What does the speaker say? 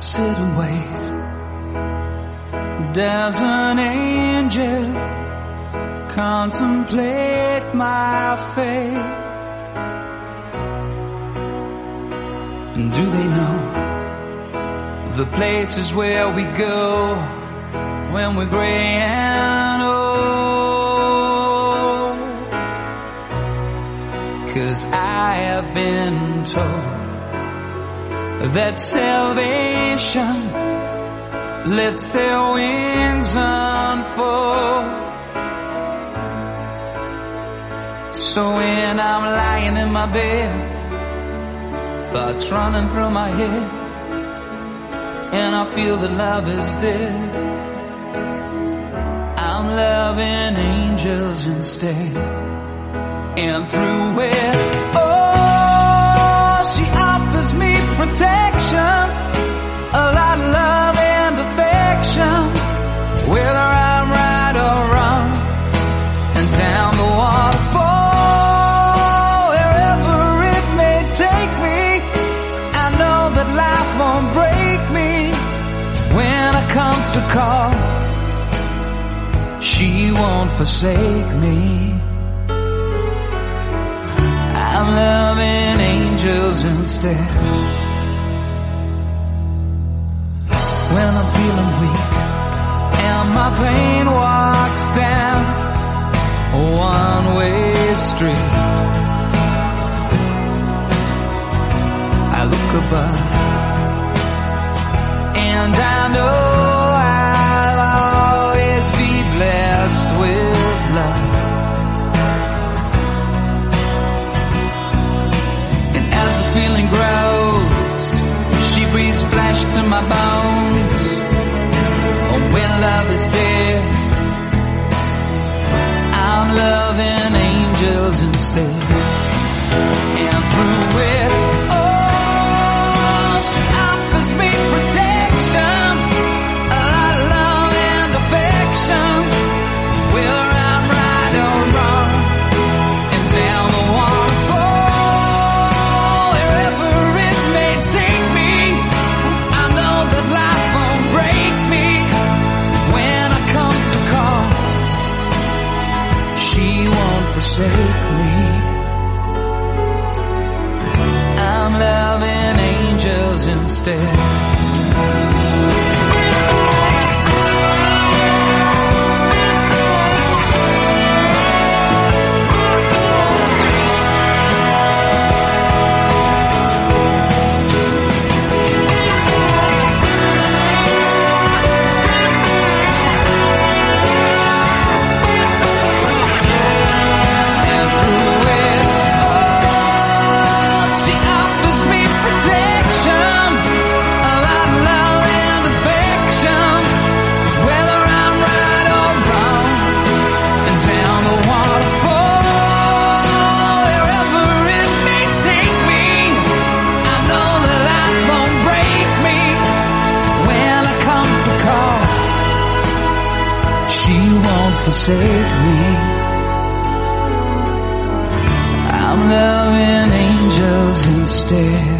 sit and wait. Does an angel contemplate my fate? And do they know the places where we go when we're gray and old? 'Cause I have been told that salvation lets their wings unfold. So when I'm lying in my bed, thoughts running through my head, and I feel that love is dead, I'm loving angels instead. And through it, oh, she offers me protection, a lot of love and affection, whether I'm right or wrong, and down the waterfall, wherever it may take me, I know that life won't break me when I come to call. She won't forsake me. I'm loving angels instead. When I'm feeling weak and my pain walks down a one-way street, I look above and I know I'll always be blessed with love. And as the feeling grows, she breathes flesh to my bones. Oh, when love is dead, I'm loving angels instead. And through it, oh, she offers me protection, a lot of love and affection, whether I'm right or wrong, and down the waterfall, wherever it may take me, I know that life won't break me when I come to call. She won't forsake me. I'm loving angels instead. Forsake me. I'm loving angels instead.